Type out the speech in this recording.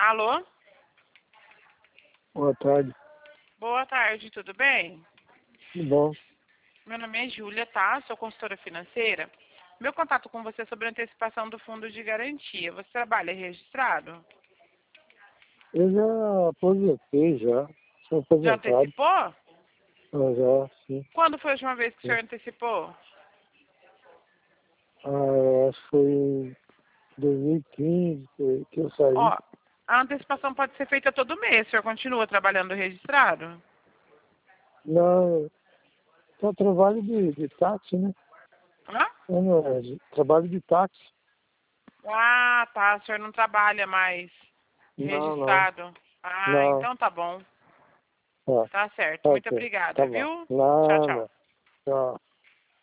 Alô? Boa tarde. Boa tarde, tudo bem? Tudo bom? Meu nome é Júlia, tá? Sou consultora financeira. Meu contato com você é sobre a antecipação do fundo de garantia. Você trabalha registrado? Eu já aposentei, já. Sou Já aposentado. antecipou? Já, sim. Quando foi a última vez que o sim. senhor antecipou? Acho que foi em 2015 que eu saí. Ó, a antecipação pode ser feita todo mês. O senhor continua trabalhando registrado? Não, eu trabalho de táxi, né? Hã? Eu não, trabalho de táxi. Ah, tá. O senhor não trabalha mais Não. registrado. Ah, Não. então tá bom. Tá, Tá certo. tá Muito ok. Tá obrigada, bom. viu? Tchau, tchau. Nada. Tchau.